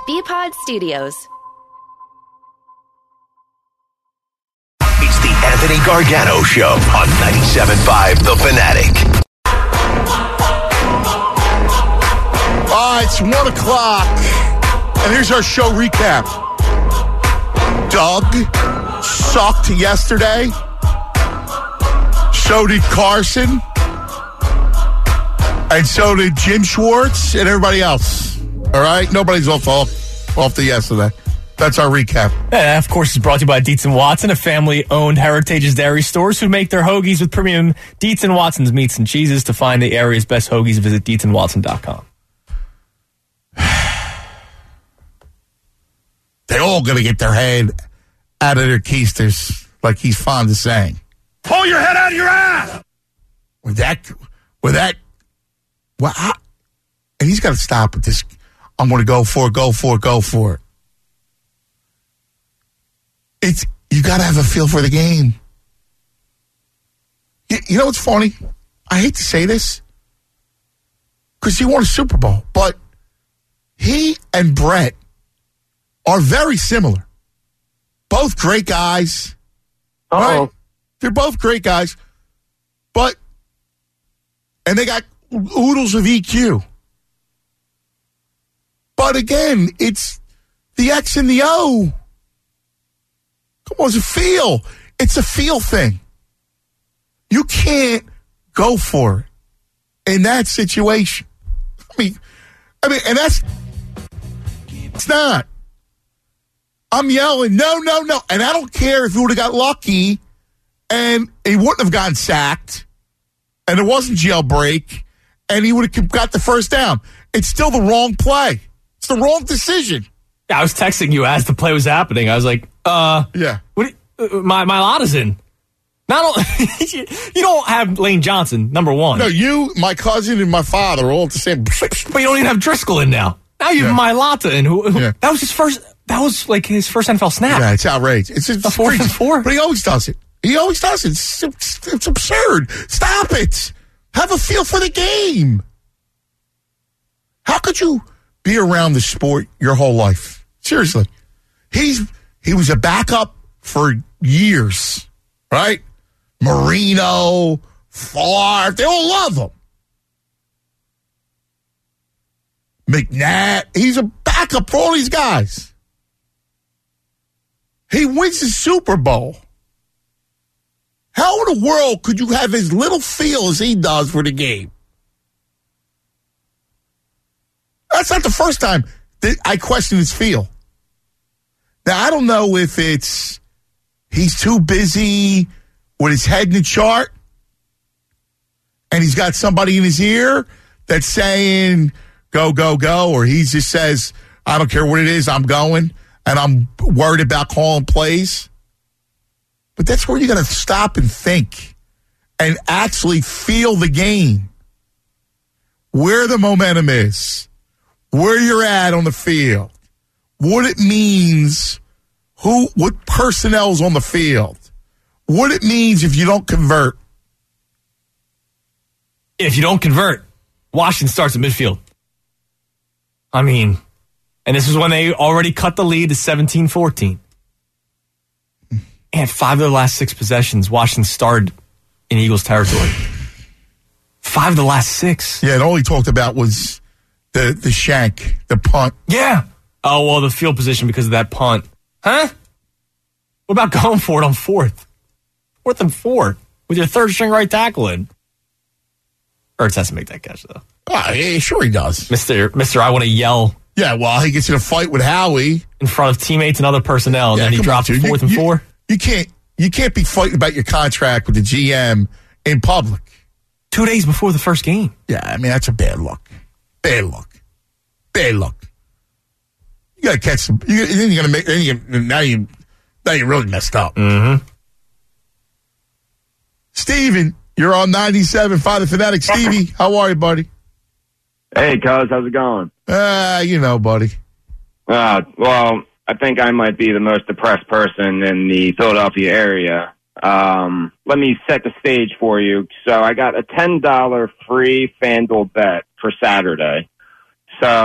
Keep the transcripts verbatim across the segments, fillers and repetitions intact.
B-Pod Studios. It's the Anthony Gargano Show on ninety-seven point five The Fanatic. All right, it's one o'clock, and here's our show recap. Doug sucked yesterday. So did Carson. And so did Jim Schwartz and everybody else. All right? Nobody's off, off, off the yesterday. That's our recap. And of course, it's brought to you by Dietz and Watson, a family-owned Heritage's dairy stores who make their hoagies with premium Dietz and Watson's meats and cheeses. To find the area's best hoagies, visit dietz and watson dot com. They're all going to get their head out of their keisters, like he's fond of saying. Pull your head out of your ass! With that, with that, well, I, and he's got to stop with this. I'm going to go for it, go for it, go for it. It's, you got to have a feel for the game. You, you know what's funny? I hate to say this, because he won a Super Bowl, but he and Brett are very similar. Both great guys. Oh, right? They're both great guys, but, and they got oodles of E Q. But again, it's the X and the O. Come on, it's a feel. It's a feel thing. You can't go for it in that situation. I mean, I mean, and that's, it's not. I'm yelling, no, no, no. And I don't care if he would have got lucky and he wouldn't have gotten sacked and it wasn't jailbreak and he would have got the first down. It's still the wrong play. It's the wrong decision. Yeah, I was texting you as the play was happening. I was like, uh, yeah, what? Uh, my my lot is in. Not only, you don't have Lane Johnson, number one. No, you, my cousin, and my father are all at the same. But you don't even have Driscoll in now. Now you have Yeah. Mailata in. Who, who Yeah. That was his first. That was like his first N F L snap. Yeah, it's outrageous. It's, it's A fourth crazy. and four. But he always does it. He always does it. It's, it's, it's absurd. Stop it. Have a feel for the game. How could you be around the sport your whole life? Seriously. He's he was a backup for years, right? Marino, Favre, they all love him. McNabb, he's a backup for all these guys. He wins the Super Bowl. How in the world could you have as little feel as he does for the game? That's not the first time that I question his feel. Now, I don't know if it's he's too busy with his head in the chart and he's got somebody in his ear that's saying, go, go, go, or he just says, I don't care what it is, I'm going, and I'm worried about calling plays. But that's where you got to stop and think and actually feel the game, where the momentum is, where you're at on the field, what it means, who, what personnel's on the field, what it means if you don't convert. If you don't convert, Washington starts at midfield. I mean, and this is when they already cut the lead to seventeen fourteen. And five of their last six possessions, Washington started in Eagles territory. Five of the last six. Yeah, and all he talked about was the, the shank, the punt. Yeah. Oh, well, the field position because of that punt. Huh? What about going for it on fourth? Fourth and four with your third string right tackle in. Ertz has to make that catch, though. Oh, yeah, sure he does. Mister Mister I want to yell. Yeah, well, he gets in a fight with Howie. In front of teammates and other personnel, and Yeah, then he come drops on, it dude. fourth you, and you, four. You can't, you can't be fighting about your contract with the G M in public. Two days before the first game. Yeah, I mean, that's a bad look. Bad look. Bad look. You got to catch some. You, then you're going to make, then you, now you, now you really messed up. Mm-hmm. Steven, you're on ninety-seven point five The Fanatic. Stevie, how are you, buddy? Hey, cuz, how's it going? Ah, uh, you know, buddy. Uh, well, I think I might be the most depressed person in the Philadelphia area. Um, let me set the stage for you. So I got a ten dollars free FanDuel bet for Saturday. So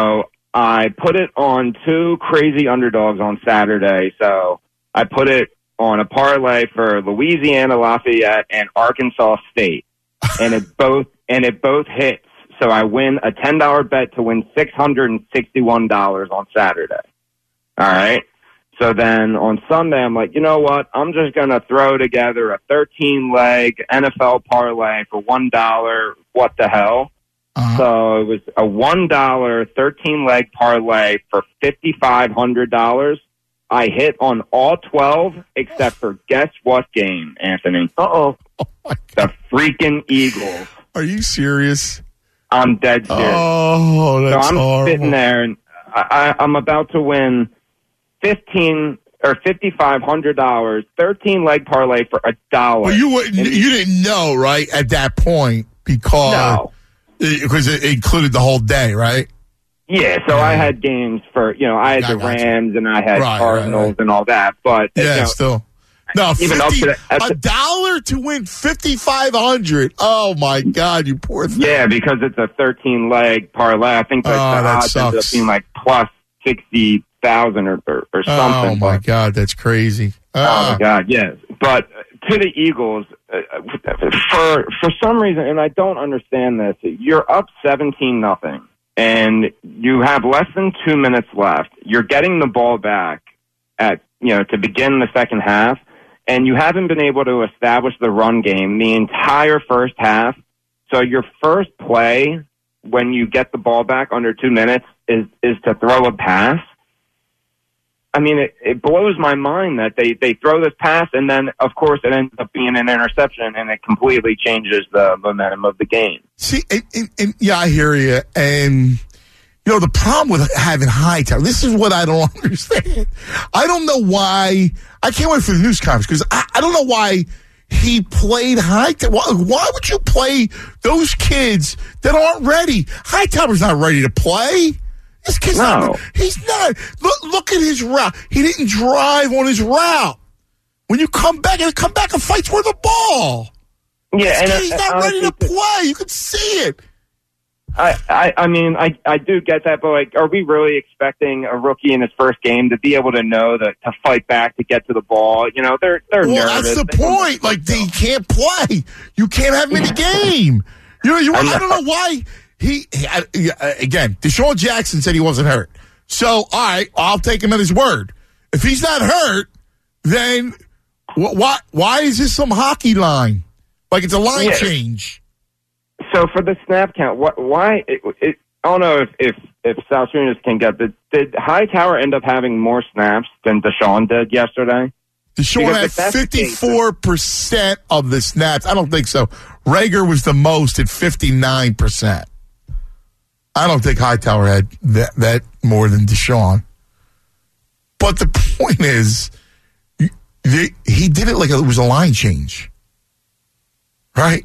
I put it on two crazy underdogs on Saturday. So I put it on a parlay for Louisiana Lafayette and Arkansas State, and it both and it both hits. So I win a ten dollar bet to win six hundred sixty-one dollars on Saturday. All right. So then on Sunday, I'm like, you know what? I'm just going to throw together a thirteen-leg N F L parlay for one dollar. What the hell? Uh-huh. So it was a one dollar thirteen-leg parlay for five thousand five hundred dollars. I hit on all twelve except for guess what game, Anthony? Uh-oh. Oh the freaking Eagles. Are you serious? I'm dead serious. Oh, that's So I'm horrible. sitting there, and I, I, I'm about to win fifteen or fifty five hundred dollars, thirteen leg parlay for a dollar. But you wouldn't, you didn't know, right, at that point because no. it, because it included the whole day, right? Yeah, so yeah. I had games for you know I had I the Rams you. and I had right, Cardinals right, right. and all that, but yeah, you know, still. No, even fifty, up to the, a dollar to win fifty five hundred. Oh my God, you poor thing. Yeah, because it's a thirteen leg parlay. I think like oh, the odds ended up being like plus sixty thousand or, or or something. Oh my but, God, that's crazy. Oh Uh, my God, yes. But to the Eagles, uh, for for some reason, and I don't understand this, you're up seventeen nothing, and you have less than two minutes left. You're getting the ball back at you know to begin the second half. And you haven't been able to establish the run game the entire first half. So your first play when you get the ball back under two minutes is, is to throw a pass. I mean, it, it blows my mind that they, they throw this pass, and then, of course, it ends up being an interception, and it completely changes the momentum of the game. See, and, and, and, yeah, I hear you. And, you know, the problem with having Hightower, this is what I don't understand. I don't know why. I can't wait for the news conference because I, I don't know why he played Hightower. Why, why would you play those kids that aren't ready? Hightower's not ready to play. This kid's no. not. He's not. Look, look at his route. He didn't drive on his route. When you come back, he'll come back and fight for the ball. Yeah, this and kid, he's not honestly, ready to play. You can see it. I, I, I mean, I, I do get that, but like, are we really expecting a rookie in his first game to be able to know that to fight back to get to the ball? You know, they're they're well, nervous. That's the point. Like they can't play. You can't have him in the game. You know, you. I, I don't know why he, he I, again. Deshaun Jackson said he wasn't hurt. So all right, I'll take him at his word. If he's not hurt, then wh- why why is this some hockey line? Like it's a line yeah. change. So for the snap count, what, why? It, it, I don't know if if if Salsunas can get the. Did Hightower end up having more snaps than Deshaun did yesterday? Deshaun had fifty-four percent of the snaps. I don't think so. Rager was the most at fifty-nine percent. I don't think Hightower had that, that more than Deshaun. But the point is, he, he did it like it was a line change. Right?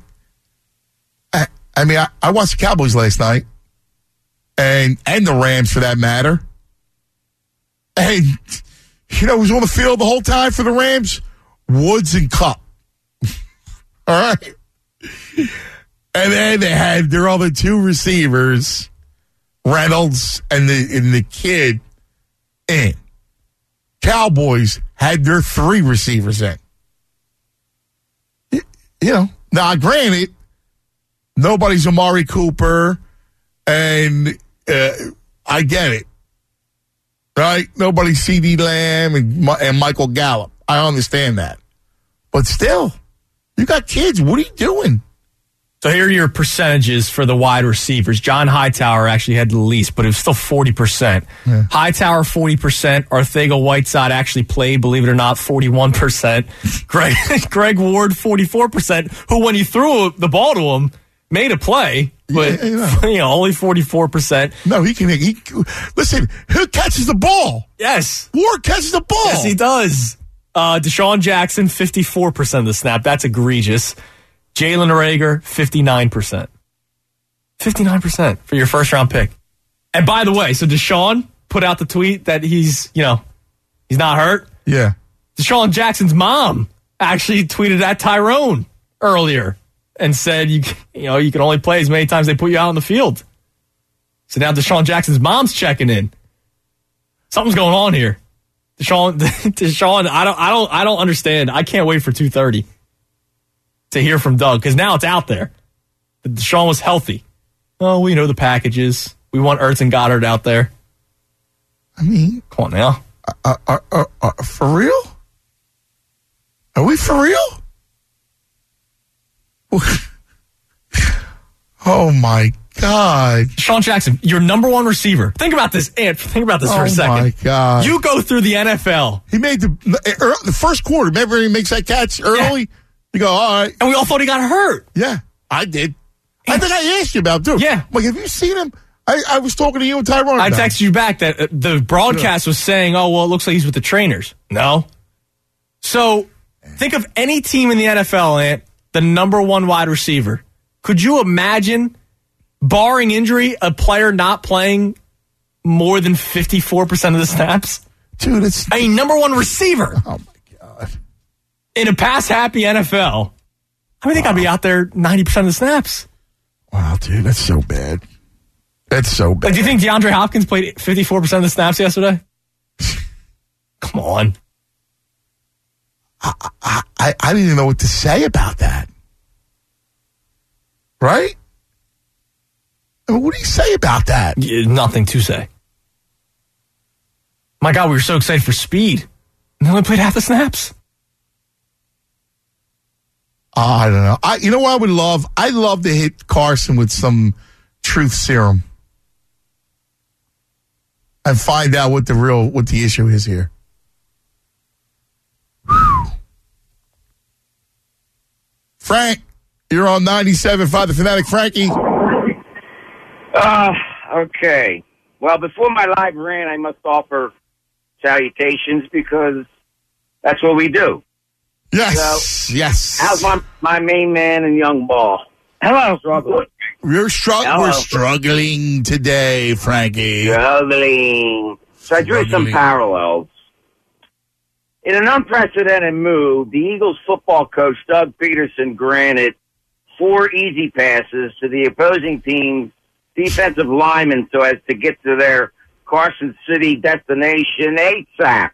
I, I mean, I, I watched the Cowboys last night, and and the Rams for that matter. And, you know, who's on the field the whole time for the Rams? Woods and Kupp. All right? And then they had their other two receivers, Reynolds and the and the kid, in. Cowboys had their three receivers in. You know, now granted, nobody's Amari Cooper, and uh, I get it, right? Nobody's CeeDee Lamb and, and Michael Gallup. I understand that. But still, you got kids. What are you doing? So here are your percentages for the wide receivers. John Hightower actually had the least, but it was still forty percent. Yeah. Hightower, forty percent. Arcega-Whiteside actually played, believe it or not, forty-one percent. Greg, Greg Ward, forty-four percent, who when you threw the ball to him, made a play, but yeah, you know. you know, only forty-four percent. No, he can. He, listen, who catches the ball? Yes. Ward catches the ball. Yes, he does. Uh, Deshaun Jackson, fifty-four percent of the snap. That's egregious. Jalen Reagor, fifty-nine percent. fifty-nine percent for your first round pick. And by the way, so Deshaun put out the tweet that he's, you know, he's not hurt. Yeah. Deshaun Jackson's mom actually tweeted at Tyrone earlier and said, you you know, you can only play as many times they put you out on the field. So now Deshaun Jackson's mom's checking in. Something's going on here. Deshaun, Deshaun, I don't, I don't, I don't understand. I can't wait for two thirty to hear from Doug because now it's out there that Deshaun was healthy. Oh, we know the packages. We want Ertz and Goddard out there. I mean, come on now. Uh, uh, uh, uh, for real? Are we for real? Oh my God. Deshaun Jackson, your number one receiver. Think about this, Ant. Think about this oh for a second. Oh my God. You go through the N F L. He made the the first quarter. Remember he makes that catch early? Yeah. You go, all right. And we all thought he got hurt. Yeah, I did. I think I asked you about it, too. Yeah. I'm like, have you seen him? I, I was talking to you and Tyrone. I texted you back that uh, the broadcast yeah. was saying, oh, well, it looks like he's with the trainers. No. So think of any team in the N F L, Ant, the number one wide receiver. Could you imagine, barring injury, a player not playing more than fifty-four percent of the snaps? Dude, it's... I mean, number one receiver. Oh, my God. In a pass-happy N F L, I mean, they wow. got to be out there ninety percent of the snaps. Wow, dude, that's so bad. That's so bad. Like, do you think DeAndre Hopkins played fifty-four percent of the snaps yesterday? Come on. I, I, I, I didn't even know what to say about that. Right? I mean, what do you say about that? Yeah, nothing to say. My God, we were so excited for speed. And they only played half the snaps. Uh, I don't know. I, you know what I would love? I'd love to hit Carson with some truth serum and find out what the real, what the issue is here. Whew. Frank, you're on ninety-seven point five, The Fanatic. Frankie. Uh, okay. Well, before my live rant, I must offer salutations because that's what we do. Yes, so, yes. How's my, my main man and young ball? Hello, struggling. We're, stru- we're struggling today, Frankie. Struggling. So I drew some parallels. In an unprecedented move, the Eagles football coach, Doug Peterson, granted four easy passes to the opposing team's defensive linemen so as to get to their Carson City destination ASAP.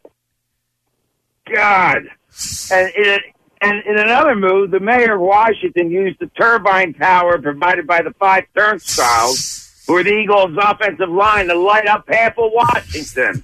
God. And in, and in another move, the mayor of Washington used the turbine power provided by the five turnstiles for the Eagles' offensive line to light up half of Washington.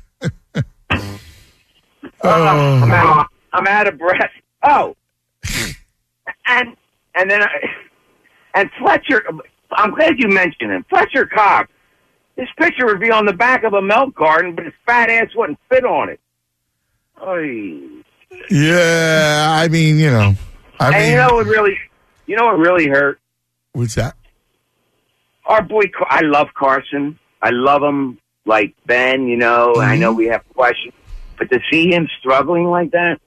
Oh. Uh, I'm, out, I'm out of breath. Oh, and and then I, and Fletcher. I'm glad you mentioned him. Fletcher Cox. This picture would be on the back of a milk carton, but his fat ass wouldn't fit on it. Oy. Yeah, I mean, you know, I and mean, you know what really, you know what really hurt? What's that? Our boy, I love Carson. I love him like Ben. You know, mm-hmm. I know we have questions. But to see him struggling like that,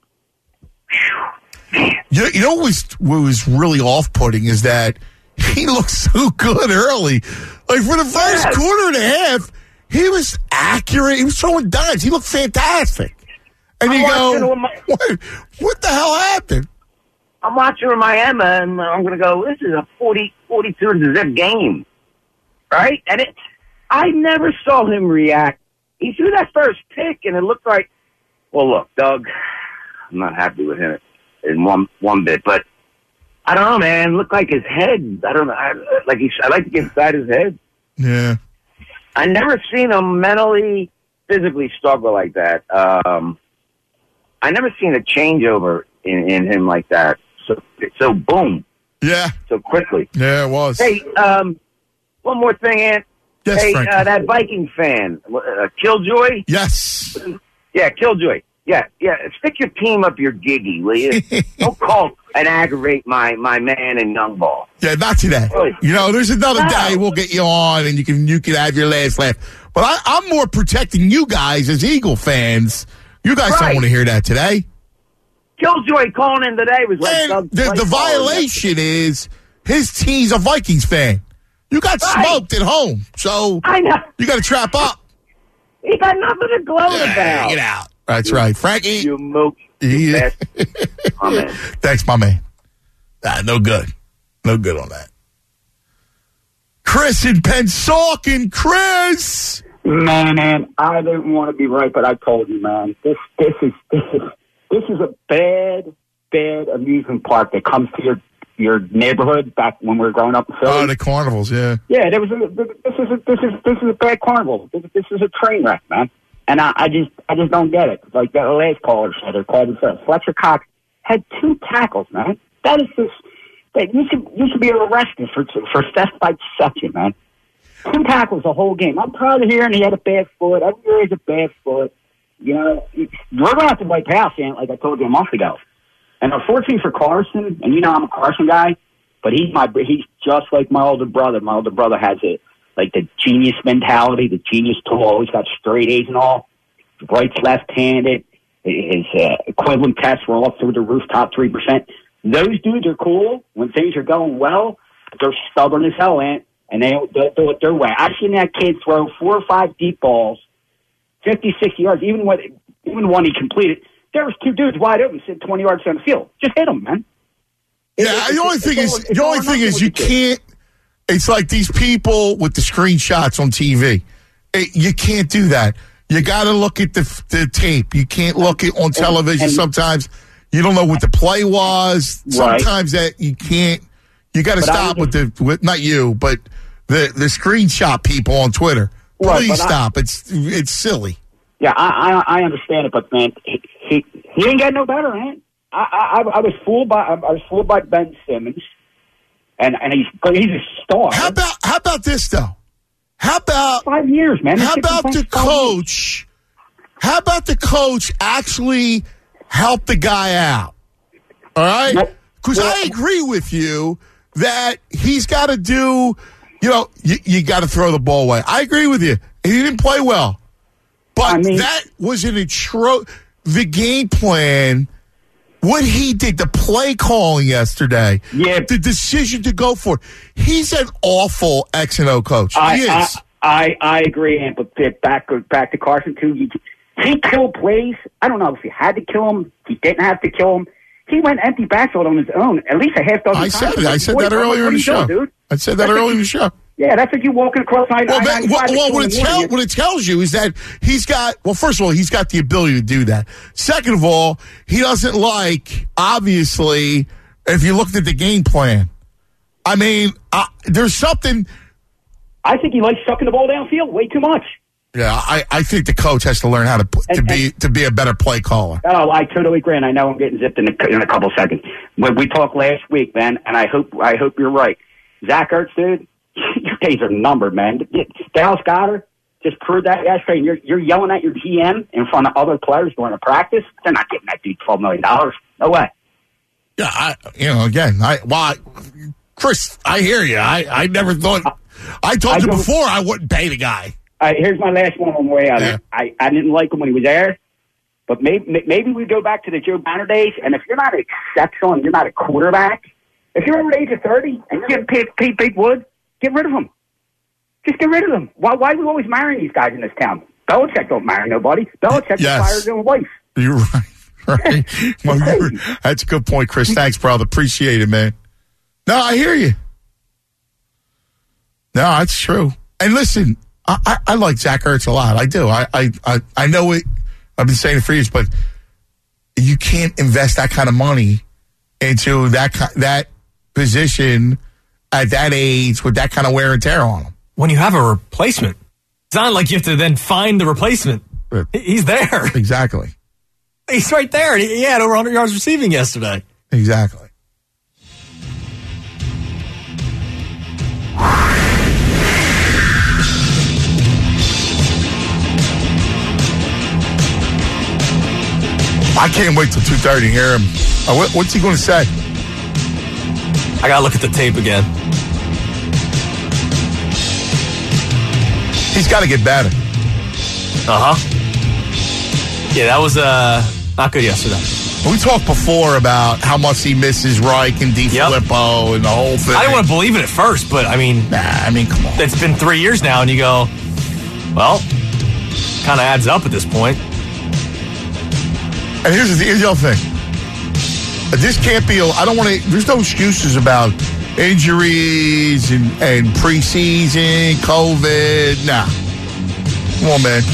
whew, man. You, you know what was, what was really off-putting is that he looked so good early. Like, for the first yes. quarter and a half, he was accurate. He was throwing dimes. He looked fantastic. And I'm you go, my, what, what the hell happened? I'm watching with my Emma, and I'm going to go, this is a forty, forty-two to zip game. Right? And it, I never saw him react. He threw that first pick, and it looked like, well, look, Doug, I'm not happy with him in one one bit, but I don't know, man. It looked like his head, I don't know, I, like he, I like to get inside his head. Yeah. I never seen him mentally, physically struggle like that. Um, I never seen a changeover in, in him like that. So, so boom. Yeah. So quickly. Yeah, it was. Hey, um, one more thing, Ant. Yes, hey, Frank. uh, that Viking fan, uh, Killjoy? Yes. Yeah, Killjoy. Yeah, yeah. Stick your team up your giggy, will you? Don't call and aggravate my, my man and young ball. Yeah, not today. Really? You know, there's another No. day we'll get you on and you can you can have your last laugh. But I, I'm more protecting you guys as Eagle fans. You guys Right. don't want to hear that today. Killjoy calling in today was like And Doug the, White the calling violation is his team's a Vikings fan. You got Right. smoked at home, so I know. you got to trap up. He got nothing to gloat Yeah, about. get out. That's right, Frankie. You mook. Yeah. Oh, man. Thanks, my man. Nah, no good. No good on that. Chris in Pennsauken. Chris! Man, man, I didn't want to be right, but I told you, man. This, this is, this is, this is a bad, bad amusement park that comes to your your neighborhood back when we were growing up in Philly. Oh, the carnivals, yeah. Yeah, there was a, this is a, this is this is a bad carnival. This, this is a train wreck, man. And I, I just I just don't get it. Like the last caller said, or called said, Fletcher Cox had two tackles, man. That is just that you should you should be arrested for for theft by deception, man. Two tackles the whole game. I'm proud of hearing he had a bad foot. I hear he has a bad foot. You know, we're going to have to wipe house, Ant, like I told you a month ago. And unfortunately for Carson, and you know I'm a Carson guy, but he's my he's just like my older brother. My older brother has it like the genius mentality, the genius tool. Always got straight A's and all. Right's left-handed. His uh, equivalent tests were all through the roof, top three percent. Those dudes are cool when things are going well. They're stubborn as hell, Ant, and they they'll do it their way. I've seen that kid throw four or five deep balls, fifty, sixty yards, even when even one he completed. There was two dudes wide open, sitting twenty yards down the field. Just hit them, man. Yeah, it, the only thing is, the only thing is, you can't. It's like these people with the screenshots on T V. It, you can't do that. You got to look at the the tape. You can't look at on television. And, and, sometimes you don't know what the play was. Right. Sometimes that you can't. You got to stop with the with not you, but the the screenshot people on Twitter. Please right, stop. I, it's it's silly. Yeah, I, I I understand it, but man, he he, he ain't got no better, man. I, I I was fooled by I was fooled by Ben Simmons, and and he's he's a star. How about how about this though? How about five years, man? How about the coach? How about the coach actually help the guy out? All right, because well, I agree with you that he's got to do. You know, you, you got to throw the ball away. I agree with you. He didn't play well. But I mean, that was an intro. The game plan, what he did, the play calling yesterday, yeah, the decision to go for it. He's an awful X and O coach. I, he is. I, I, I agree, but back back to Carson too. He, he killed plays. I don't know if he had to kill him. He didn't have to kill him. He went empty backfield on his own at least a half dozen I times. Said it. I said that earlier in the show. Dude? I said that earlier in the show. Yeah, that's like you walking across I well, I, well, well what, it tell, what it tells you is that he's got, well, first of all, he's got the ability to do that. Second of all, he doesn't like, obviously, if you looked at the game plan. I mean, uh, there's something. I think he likes sucking the ball downfield way too much. Yeah, I, I think the coach has to learn how to to and, be and, to be a better play caller. Oh, I totally agree. And I know I'm getting zipped in a, in a couple seconds. When we talked last week, man, and I hope I hope you're right. Zach Ertz, dude. Your days are numbered, man. Dallas Goedert just proved that yesterday. And you're, you're yelling at your G M in front of other players during a practice. They're not giving that dude twelve million dollars. No way. Yeah, I, you know, again, I, well, I, Chris, I hear you. I, I never thought, I told I you before I wouldn't pay the guy. Uh, here's my last one on the way out. Yeah. I, I didn't like him when he was there, but maybe, maybe we go back to the Joe Banner days. And if you're not exceptional and you're not a quarterback, if you're over the age of thirty and you're getting paid, paid big wood, get rid of them. Just get rid of them. Why, why are we always marrying these guys in this town? Belichick don't marry nobody. Belichick yes. fires his own wife. You're right. right. Well, you're, that's a good point, Chris. Thanks, brother. Appreciate it, man. No, I hear you. No, that's true. And listen, I, I, I like Zach Ertz a lot. I do. I, I, I, I know it. I've been saying it for years, but you can't invest that kind of money into that that position at that age with that kind of wear and tear on him. When you have a replacement, it's not like you have to then find the replacement. Right. He's there. Exactly. He's right there. He had over one hundred yards receiving yesterday. Exactly. I can't wait till two thirty to hear him. Uh, what, what's he going to say? I got to look at the tape again. He's got to get better. Uh-huh. Yeah, that was uh, not good yesterday. We talked before about how much he misses Reich and DiFilippo yep. and the whole thing. I didn't want to believe it at first, but I mean... Nah, I mean, come on. It's been three years now, and you go, well, kind of adds up at this point. And here's the, here's the other thing. This can't be... I don't want to... There's no excuses about injuries and, and preseason, COVID. Nah. Come on, man.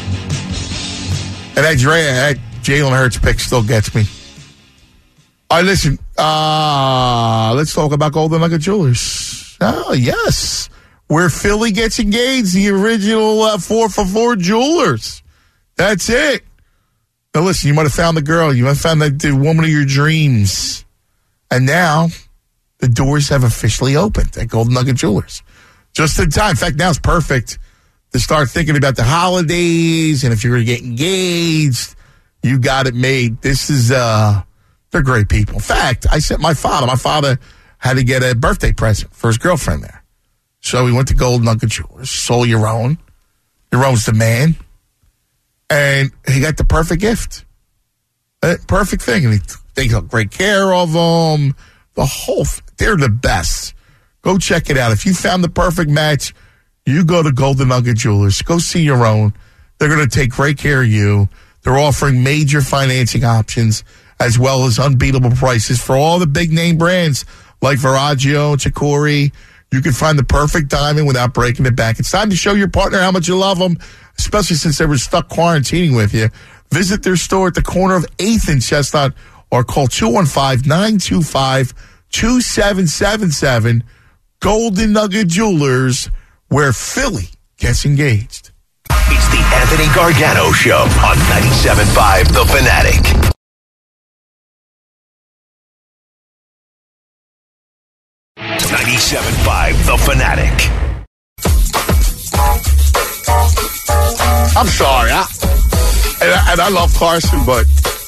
And that, Dre, that Jalen Hurts pick still gets me. All right, listen. Uh, let's talk about Golden Nugget Jewelers. Oh, yes. Where Philly gets engaged, the original uh, four for four jewelers. That's it. Now, listen, you might have found the girl. You might have found the, the woman of your dreams. And now the doors have officially opened at Golden Nugget Jewelers. Just in time. In fact, now it's perfect to start thinking about the holidays. And if you're going to get engaged, you got it made. This is, uh, they're great people. In fact, I sent my father. My father had to get a birthday present for his girlfriend there. So we went to Golden Nugget Jewelers, sold your own. Your own's the man. And he got the perfect gift. Uh, perfect thing. And he, they took great care of them. The whole, they're the best. Go check it out. If you found the perfect match, you go to Golden Nugget Jewelers. Go see your own. They're going to take great care of you. They're offering major financing options as well as unbeatable prices for all the big name brands like Veragio, Chikori. You can find the perfect diamond without breaking the bank. It's time to show your partner how much you love them, especially since they were stuck quarantining with you. Visit their store at the corner of eighth and Chestnut or call two one five, nine two five, two seven seven seven. Golden Nugget Jewelers, where Philly gets engaged. It's the Anthony Gargano Show on ninety-seven point five The Fanatic. ninety-seven point five The Fanatic. I'm sorry. I, and, I, and I love Carson, but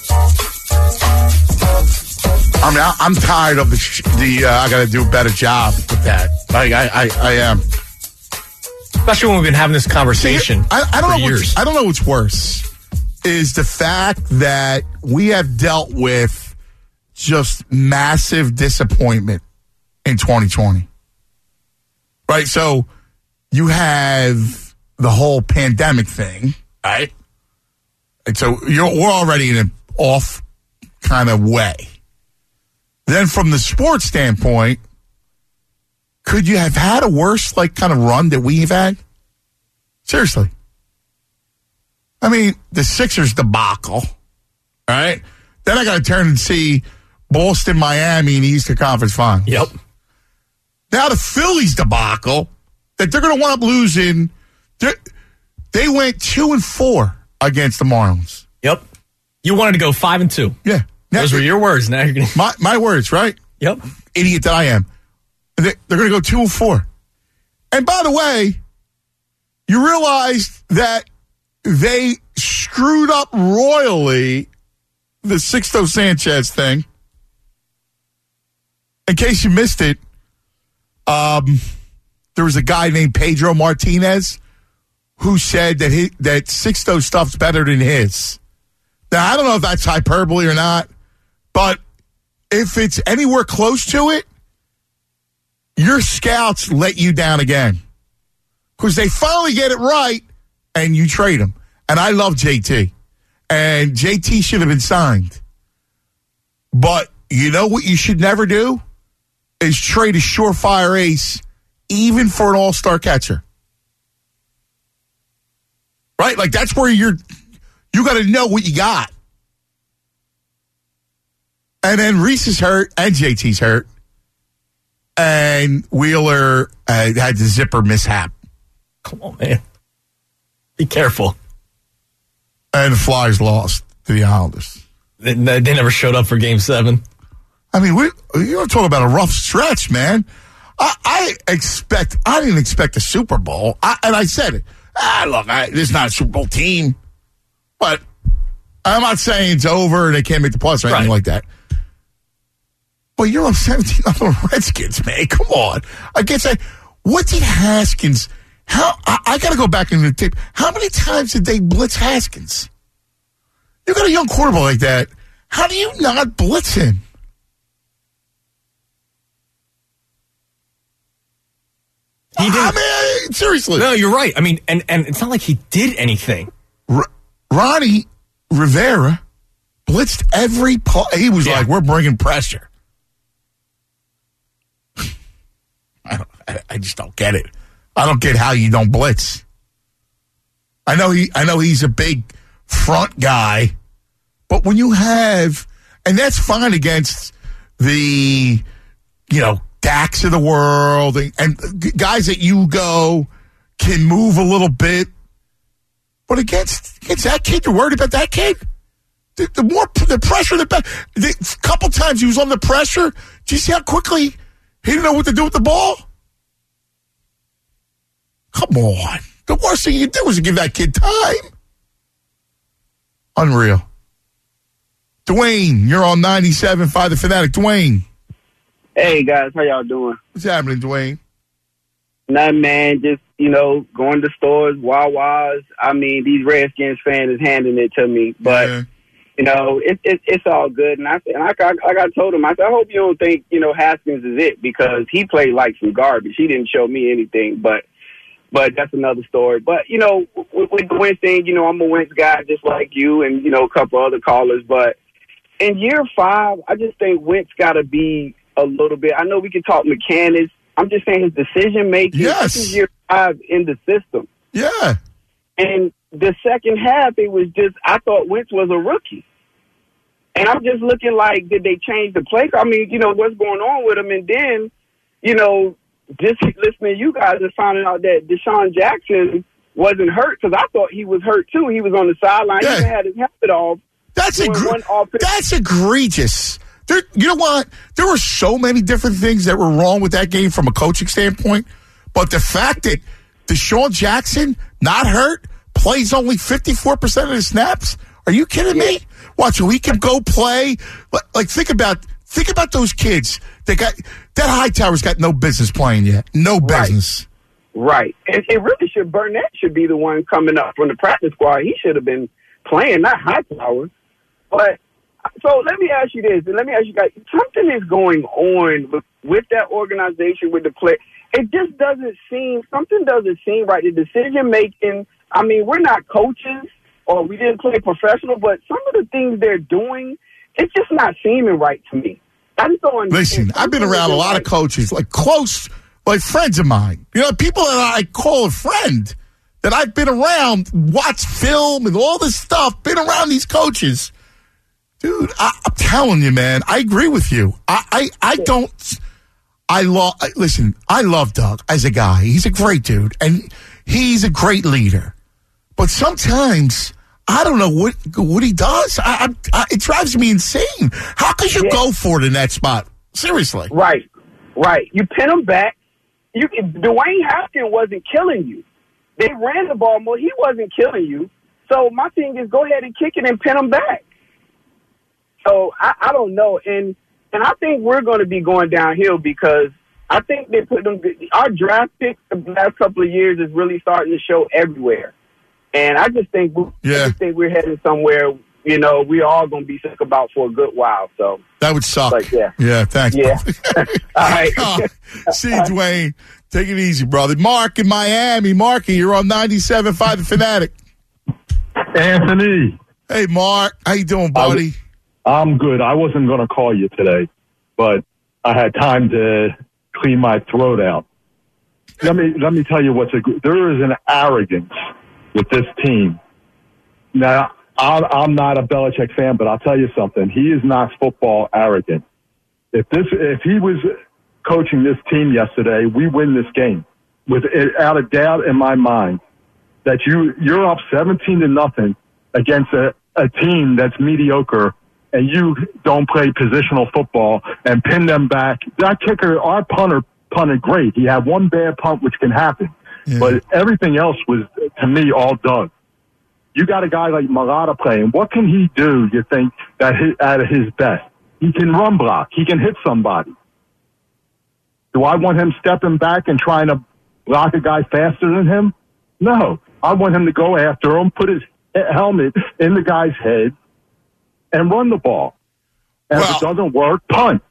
I mean, I, I'm tired of the, sh- the uh, I got to do a better job with that. Like, I, I, I am. Especially when we've been having this conversation. See, I, I don't for know. years. What's, I don't know what's worse is the fact that we have dealt with just massive disappointment in twenty twenty. Right? So you have the whole pandemic thing, right? And so you're, we're already in an off kind of way. Then from the sports standpoint, could you have had a worse like kind of run that we've had? Seriously. I mean, the Sixers debacle, all right? Then I got to turn and see Boston, Miami in the Eastern Conference Finals. Yep. Now the Phillies debacle that they're going to wind up losing. They went two and four against the Marlins. Yep. You wanted to go five and two. Yeah. Now, those were your words. Now you're going to. My, my words, right? Yep. Idiot that I am. They're going to go two and four. And by the way, you realize that they screwed up royally the Sixto Sanchez thing. In case you missed it, um, there was a guy named Pedro Martinez who said that he, that Sixto stuff's better than his. Now, I don't know if that's hyperbole or not, but if it's anywhere close to it, your scouts let you down again. Because they finally get it right, and you trade them. And I love J T. And J T should have been signed. But you know what you should never do? Is trade a surefire ace, even for an all-star catcher. Right? Like, that's where you're, you got to know what you got. And then Reese is hurt, and J T's hurt. And Wheeler uh, had the zipper mishap. Come on, man. Be careful. And the Flyers lost to the Islanders. They, they never showed up for Game Seven. I mean, we you're talking about a rough stretch, man. I, I expect. I didn't expect a Super Bowl, I, and I said it. Ah, look, I, this is not a Super Bowl team, but I'm not saying it's over and they can't make the playoffs or anything right. like that. But you're on seventeen on the Redskins, man. Come on. I guess I. What did Haskins? How I, I got to go back into the tape. How many times did they blitz Haskins? You got a young quarterback like that. How do you not blitz him? He didn't. I mean, seriously. No, you're right. I mean, and, and it's not like he did anything. R- Ronnie Rivera blitzed every play. He was Yeah. like, we're bringing pressure. I, I just don't get it. I don't get how you don't blitz. I know he. I know he's a big front guy, but when you have, and that's fine against the, you know, Dax of the world and, and guys that you go can move a little bit, but against against that kid, you're worried about that kid. The, the more the pressure, the better. The couple times he was on the pressure. Do you see how quickly he didn't know what to do with the ball? Come on. The worst thing you can do is give that kid time. Unreal. Dwayne, you're on ninety-seven point five The Fanatic. Dwayne. Hey, guys. How y'all doing? What's happening, Dwayne? Nothing, man. Just, you know, going to stores, Wawa's. I mean, these Redskins fans is handing it to me. But, yeah. you know, it, it, it's all good. And I said, and I, I, like I told him, I said, I hope you don't think, you know, Haskins is it, because he played like some garbage. He didn't show me anything, but But that's another story. But, you know, with, with the Wentz thing, you know, I'm a Wentz guy just like you and, you know, a couple other callers. But in year five, I just think Wentz got to be a little bit. I know we can talk mechanics. I'm just saying his decision-making. Yes. This is year five in the system. Yeah. And the second half, it was just, I thought Wentz was a rookie. And I'm just looking like, did they change the play? I mean, you know, what's going on with him? And then, you know, just listening to you guys and finding out that Deshaun Jackson wasn't hurt, because I thought he was hurt too. He was on the sideline. Yeah. He even had his helmet off. That's doing egre- one offense. That's egregious. There, you know what? There were so many different things that were wrong with that game from a coaching standpoint, but the fact that Deshaun Jackson, not hurt, plays only fifty-four percent of the snaps. Are you kidding me? Watch, we can go play. Like, think about think about those kids. They got that Hightower's got no business playing yet. No business. Right. And it really should. Burnett should be the one coming up from the practice squad. He should have been playing, not Hightower. But so let me ask you this, and let me ask you guys: something is going on with, with that organization, with the play. It just doesn't seem. Something doesn't seem right. The decision making. I mean, we're not coaches, or we didn't play professional, but some of the things they're doing, it's just not seeming right to me. I just don't understand. Listen, I've been around a lot of coaches, like close, like friends of mine. You know, people that I call a friend that I've been around, watch film and all this stuff, been around these coaches. Dude, I, I'm telling you, man, I agree with you. I, I, I don't, I love, listen, I love Doug as a guy. He's a great dude, and he's a great leader. But sometimes, I don't know what what he does. I, I, it drives me insane. How could you yeah. go for it in that spot? Seriously. Right, right. You pin him back. You Dwayne Haskins wasn't killing you. They ran the ball more. He wasn't killing you. So my thing is, go ahead and kick it and pin him back. So I, I don't know, and and I think we're going to be going downhill, because I think they put them. Our draft picks the last couple of years is really starting to show everywhere. And I just think, yeah. I just think we're heading somewhere, you know, we're all going to be sick about for a good while. So that would suck. But yeah. Yeah, thanks. Yeah. All right. Oh, see you, Dwayne. Take it easy, brother. Mark in Miami. Marky, you're on ninety-seven point five The Fanatic. Anthony. Hey, Mark. How you doing, buddy? I'm good. I wasn't going to call you today, but I had time to clean my throat out. Let me let me tell you what's a there is an arrogance with this team. Now, I'm, I'm not a Belichick fan, but I'll tell you something. He is not football arrogant. If this, if he was coaching this team yesterday, we win this game without a doubt in my mind. That you you're up seventeen to nothing against a, a team that's mediocre, and you don't play positional football and pin them back. That kicker, our punter, punted great. He had one bad punt, which can happen. Yeah. But everything else was, to me, all Doug. You got a guy like Mailata playing. What can he do, you think, that his, at his best? He can run block. He can hit somebody. Do I want him stepping back and trying to block a guy faster than him? No. I want him to go after him, put his helmet in the guy's head, and run the ball. And well, if it doesn't work, punt.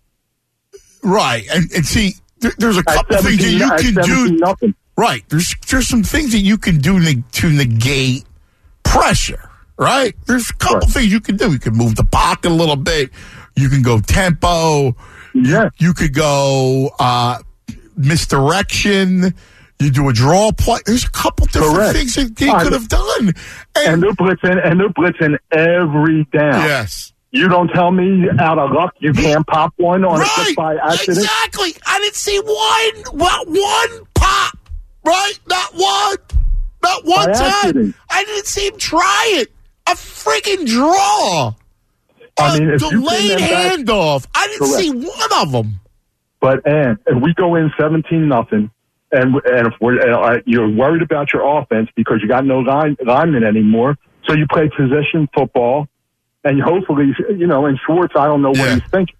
Right. And, and see, there, there's a couple things that you can do. Nothing. Right. There's there's some things that you can do ne- to negate pressure, right? There's a couple right. things you can do. You can move the pocket a little bit. You can go tempo. Yeah. You could go uh, misdirection. You do a draw play. There's a couple different Correct. things that he Uh, could have done. And they're blitzing, and they're blitzing every down. Yes. You don't tell me out of luck you can't pop one on a Right. just by accident. Exactly. I didn't see one, not one pop. Right? Not one. Not one By time. accident. I didn't see him try it. A freaking draw. I a mean, if you bring delayed them back- handoff. I didn't Correct. see one of them. But and if we go in seventeen nothing, and and if we're uh, you're worried about your offense because you got no line, linemen anymore, so you play possession football, and hopefully, you know, and Schwartz, I don't know Yeah. what he's thinking.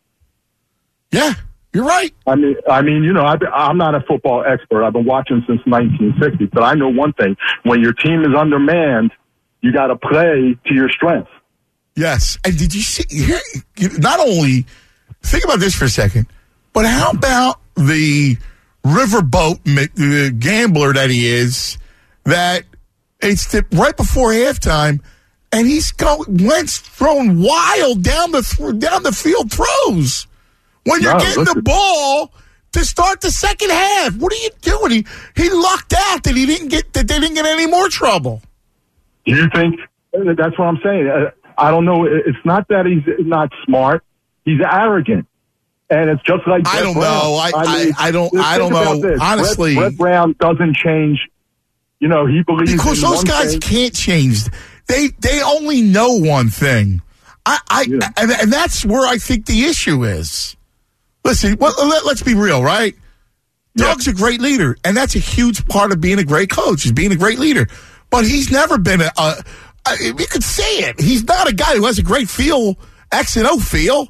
Yeah, you're right. I mean, I mean, you know, I, I'm not a football expert. I've been watching since nineteen sixty, but I know one thing: when your team is undermanned, you got to play to your strengths. Yes. And did you see, here, you- not only, think about this for a second, but how about the riverboat uh, gambler that he is, that it's the, right before halftime, and he's going, Wentz throwing wild down the, th- down the field throws. When you're No, getting the listen. ball to start the second half, what are you doing? He, he lucked out that he didn't get, that they didn't get any more trouble. Do you think that's what I'm saying? Uh, I don't know. It's not that he's not smart. He's arrogant. And it's just like I Brett don't Brown. know. I- I- I don't- think I don't about know. this. Honestly. Brett, Brett Brown doesn't change. You know, he believes Because in those one guys thing. can't change. They they only know one thing. I, I Yeah. and, and that's where I think the issue is. Listen, well, let, let's be real, right? Doug's a great leader, and that's a huge part of being a great coach, is being a great leader. But he's never been a, a, a you could say it. He's not a guy who has a great feel, X and O feel.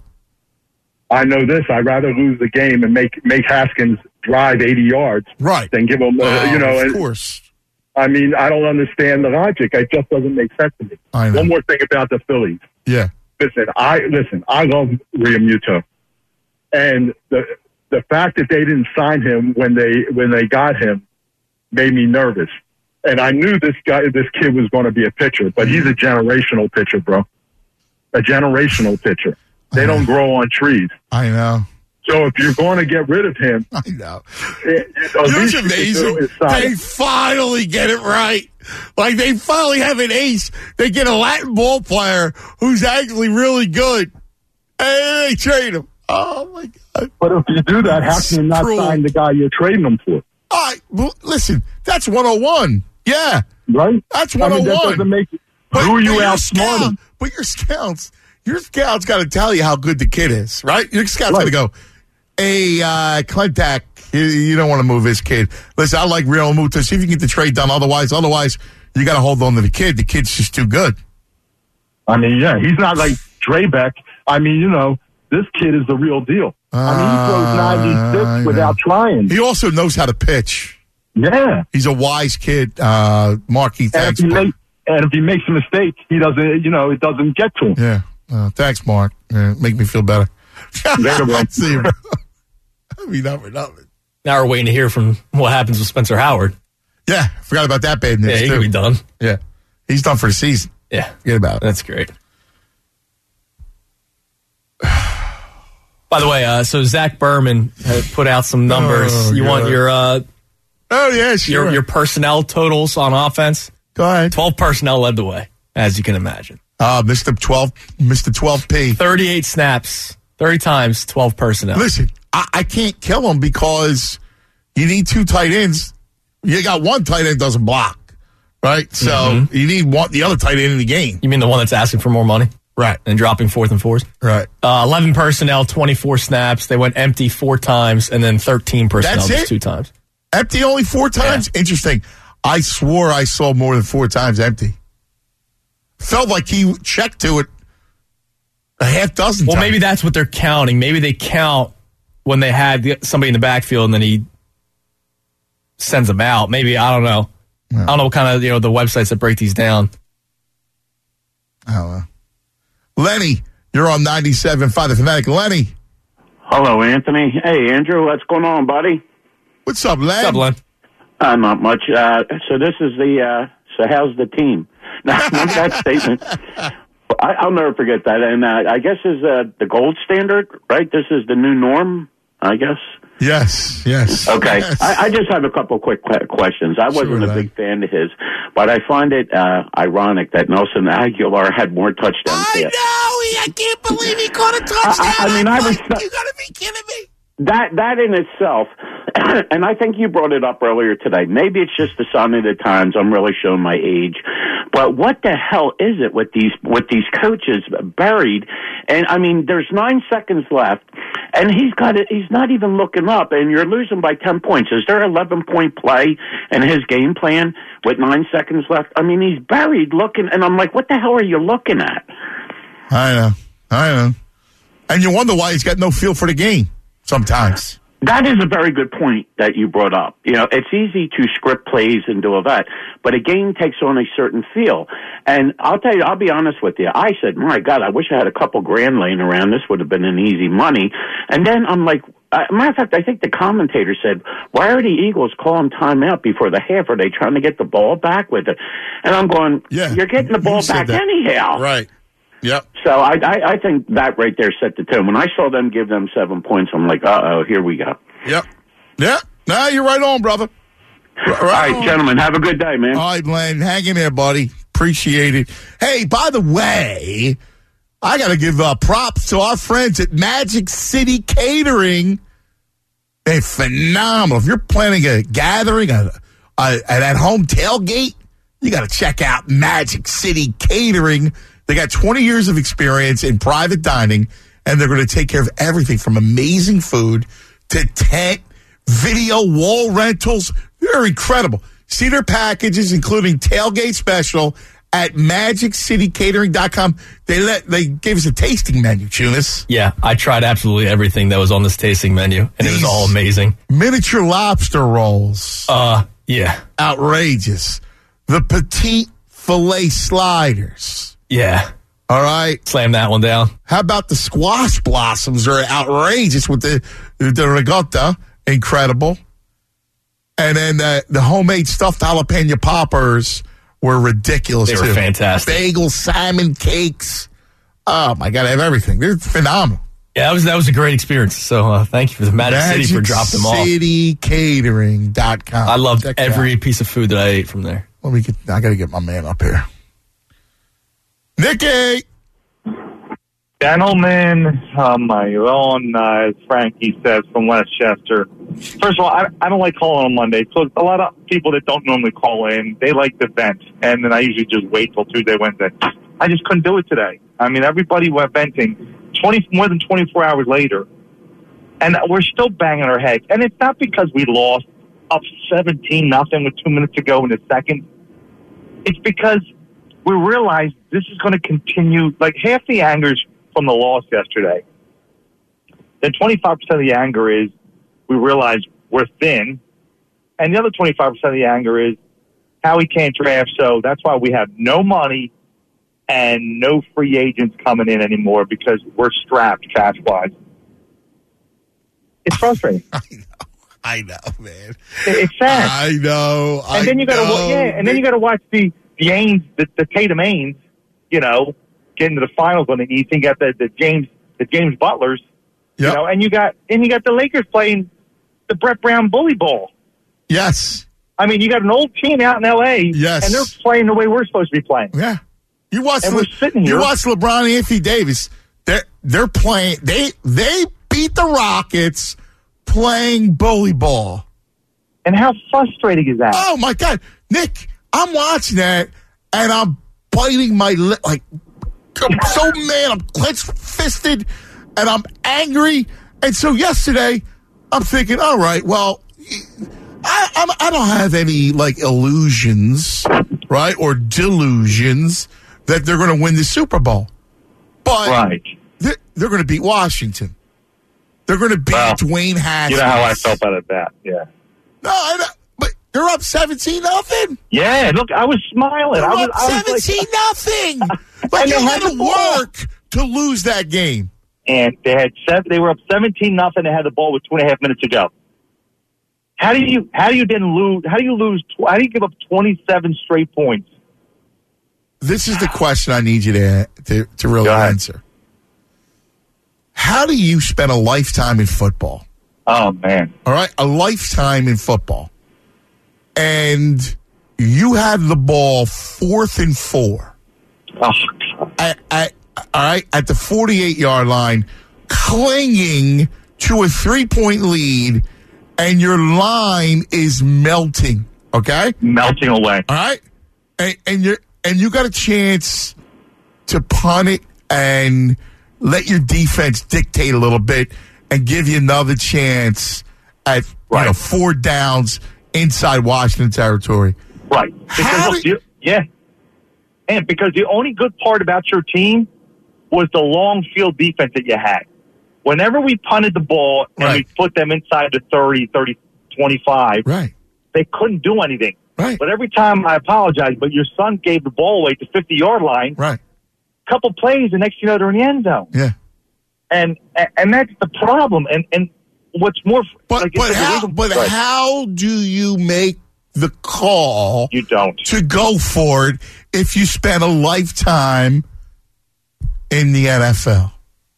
I know this. I'd rather lose the game and make make Haskins drive eighty yards Right. than give him, uh, Oh, you know. of and- course. I mean, I don't understand the logic. It just doesn't make sense to me. I know. One more thing about the Phillies. Yeah. Listen, I listen. I love Realmuto, and the the fact that they didn't sign him when they when they got him made me nervous. And I knew this guy, this kid, was going to be a pitcher, but he's a generational pitcher, bro. A generational pitcher. They don't grow on trees. I know. So if you're going to get rid of him, I know. it, it, at You know what's least you can amazing? do is sign They him. finally get it right. Like, they finally have an ace. They get a Latin ball player who's actually really good. And they trade him. Oh, my God. But if you do that, how can you not Cruel. sign the guy you're trading him for? All right, well, listen, that's one oh one. Yeah. Right? That's I mean, that one oh one. doesn't make. But, who are but you your outsmarting? scout- But your scouts, your scouts got to tell you how good the kid is, right? Your scouts Right. got to go, hey, uh, Clintac, you, you don't want to move this kid. Listen, I like Real Muto. See if you can get the trade done. Otherwise, otherwise, you got to hold on to the kid. The kid's just too good. I mean, yeah, he's not like Drebeck. I mean, you know, this kid is the real deal. I mean, he throws Uh, ninety-six I without know. trying. He also knows how to pitch. Yeah. He's a wise kid. Uh, Marky, And if, thanks. he Mark. make, and if he makes a mistake, he doesn't, you know, it doesn't get to him. Yeah. Uh, thanks, Mark. Uh, make me feel better. Later, bro. See you, bro. I mean, not for nothing. Now we're waiting to hear from what happens with Spencer Howard. Yeah, forgot about that bad news, Yeah, he too. could be done. Yeah. He's done for the season. Yeah, Forget about it. that's great. By the way, uh, so Zach Berman had put out some numbers. Oh, you want God. your uh, Oh, yeah, sure. your your personnel totals on offense? Go ahead. Twelve personnel led the way, as you can imagine. Uh, Mister twelve, Mister twelve P. Thirty-eight snaps, thirty times, twelve personnel. Listen, I, I can't kill him because you need two tight ends. You got one tight end doesn't block, right? So Mm-hmm. you need one, the other tight end in the game. You mean the one that's asking for more money? Right. And dropping fourth and fours? Right. Uh, eleven personnel, twenty-four snaps. They went empty four times, and then thirteen personnel That's just it? two times. Empty only four times? Interesting. I swore I saw more than four times empty. Felt like he checked to it a half dozen Well, times. maybe that's what they're counting. Maybe they count when they had the- somebody in the backfield, and then he sends them out. Maybe, I don't know. I don't know what kind of, you know, the websites that break these down. Oh, well. Lenny, you're on ninety-seven point five The Fanatic. Lenny, Hello, Anthony. Hey, Andrew, what's going on, buddy? what's up, Len? What's up, Len? Uh, not much. Uh, so this is the, uh, so how's the team? Now, remember that statement? I, I'll never forget that. And uh, I guess is uh, the gold standard, right? This is the new norm, I guess. Yes, yes. Okay. Yes. I, I just have a couple quick que- questions. I wasn't Sure, a Lang. big fan of his, but I find it uh, ironic that Nelson Aguilar had more touchdowns. I there. know. He, I can't believe he caught a touchdown. I- I mean, I I'm was- like, you gotta be kidding me. That that in itself, and I think you brought it up earlier today. Maybe it's just the sign of the times. I'm really showing my age, but what the hell is it with these with these coaches buried? And I mean, there's nine seconds left, and he's got it. He's not even looking up, and you're losing by ten points. Is there an eleven point play in his game plan with nine seconds left? I mean, he's buried looking, and I'm like, what the hell are you looking at? I know. I know. And you wonder why he's got no feel for the game sometimes. That is a very good point that you brought up. You know, it's easy to script plays and do all that, but a game takes on a certain feel. And I'll tell you, I'll be honest with you. I said, my God, I wish I had a couple grand laying around. This would have been an easy money. And then I'm like, uh, matter of fact, I think the commentator said, why are the Eagles calling timeout before the half? Are they trying to get the ball back with it? And I'm going, Yeah, you're getting the you ball said back that. anyhow. Right. Yep. So I, I, I think that right there set the tone. When I saw them give them seven points, I'm like, uh-oh, here we go. Yep. Yeah. No, you're right on, brother. R- All right, on. gentlemen, have a good day, man. All right, Len, hang in there, buddy. Appreciate it. Hey, by the way, I got to give uh, props to our friends at Magic City Catering. They're phenomenal. If you're planning a gathering, a, a, an at-home tailgate, you got to check out Magic City Catering. They got twenty years of experience in private dining, and they're going to take care of everything from amazing food to tent, video, wall rentals. They're incredible. See their packages, including tailgate special at magic city catering dot com. They let they gave us a tasting menu, Tunis. Yeah, I tried absolutely everything that was on this tasting menu, and it was These all amazing. Miniature lobster rolls. Uh, yeah. Outrageous. The petite filet sliders. Yeah. All right. Slam that one down. How about the squash blossoms? Are outrageous with the the ricotta. Incredible. And then uh, the homemade stuffed jalapeno poppers were ridiculous, They too. were fantastic. Bagel, salmon cakes. Oh, my God, I have everything. They're phenomenal. Yeah, that was that was a great experience. So uh, thank you for the Magic, City for dropping them off. magic city catering dot com. I loved Check it every out. piece of food that I ate from there. Let me get, I got to get my man up here. Nicky! Gentlemen, on my own, uh, as Frankie says, from Westchester. First of all, I, I don't like calling on Monday. So a lot of people that don't normally call in, they like to vent. And then I usually just wait till Tuesday, Wednesday. I just couldn't do it today. I mean, everybody went venting twenty more than twenty-four hours later. And we're still banging our heads. And it's not because we lost up seventeen nothing with two minutes to go in the second. It's because we realized this is going to continue. Like, half the anger's from the loss yesterday. Then twenty-five percent of the anger is we realize we're thin. And the other twenty-five percent of the anger is how he can't draft. So that's why we have no money and no free agents coming in anymore because we're strapped cash-wise. It's frustrating. I know. I know, man. It's sad. I know. And I then you got to know. yeah, and then you got to watch the the Ains, the, the Tatum Ains, you know, get into the finals on the East. And you got the, the James the James Butlers, Yep. you know, and you got and you got the Lakers playing the Brett Brown bully ball. Yes. I mean, you got an old team out in L A. Yes. And they're playing the way we're supposed to be playing. Yeah. You watch And Le- we're sitting here. You watch LeBron and Anthony Davis. They're they're playing they they beat the Rockets playing bully ball. And how frustrating is that? Oh my God. Nick, I'm watching that and I'm biting my lip like I'm so mad, I'm clenched fisted and I'm angry. And so yesterday I'm thinking, all right, well, I I'm, I don't have any like illusions, right, or delusions that they're going to win the Super Bowl, but Right. they're, they're going to beat Washington. They're going to beat Well, Dwayne Haskins. You know how I felt about that. Yeah. No, I don't, but they're up seventeen nothing. Yeah. Look, I was smiling. They're I was up I was like, seventeen nothing. Like And you they had had to the ball. work to lose that game. and they had seven, they were up seventeen nothing. They had the ball with two and a half minutes to go. How do you how do you then lose? How do you lose? How do you give up twenty-seven straight points? This is the question I need you to to, to really Go ahead. answer. How do you spend a lifetime in football, Oh, man. All right? A lifetime in football. And you had the ball fourth and four. Oh, At, at, all right? At the forty-eight-yard line, clinging to a three-point lead, and your line is melting. Okay? Melting away. All right? And, and, you're, and you got a chance to punt it and let your defense dictate a little bit and give you another chance at Right. you know, four downs inside Washington territory. Right. Because, How look, did- you, yeah. And because the only good part about your team was the long field defense that you had. Whenever we punted the ball and Right. we put them inside the thirty, thirty, twenty-five, Right. they couldn't do anything. Right. But every time, I apologize, but your son gave the ball away at the fifty-yard line. Right. Couple plays, the next you know, they're in the end zone. Yeah. And and that's the problem. And and what's more, But like you but said, the how reason- but Right. how do you make the call You don't. to go for it if you spent a lifetime in the N F L?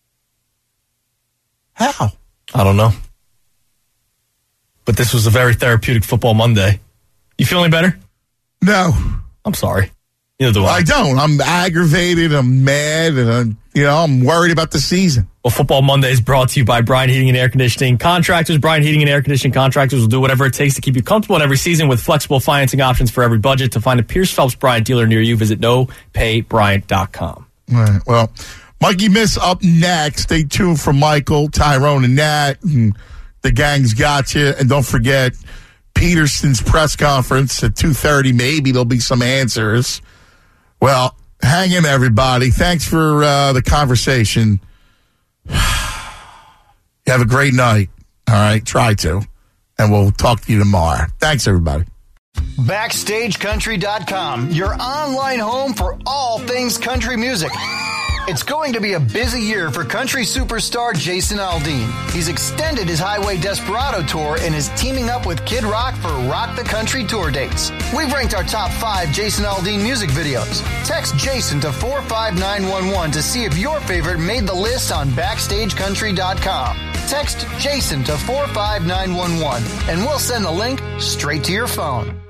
How? I don't know. But this was a very therapeutic football Monday. You feeling better? No. I'm sorry. Neither do I. I don't. I'm aggravated. I'm mad, and I'm, you know, I'm worried about the season. Well, Football Monday is brought to you by Bryan Heating and Air Conditioning Contractors. Bryan Heating and Air Conditioning Contractors will do whatever it takes to keep you comfortable in every season with flexible financing options for every budget. To find a Pierce Phelps Bryant dealer near you, visit no pay bryant dot com. All right. Well, Mikey Miss up next. Stay tuned for Michael, Tyrone, and Nat. And the gang's got you. And don't forget Peterson's press conference at two thirty. Maybe there'll be some answers. Well, hang in, everybody. Thanks for uh, the conversation. You have a great night. All right. Try to. And we'll talk to you tomorrow. Thanks, everybody. Backstage Country dot com, your online home for all things country music. It's going to be a busy year for country superstar Jason Aldean. He's extended his Highway Desperado tour and is teaming up with Kid Rock for Rock the Country tour dates. We've ranked our top five Jason Aldean music videos. Text Jason to four five nine one one to see if your favorite made the list on Backstage Country dot com. Text Jason to four five nine one one and we'll send the link straight to your phone.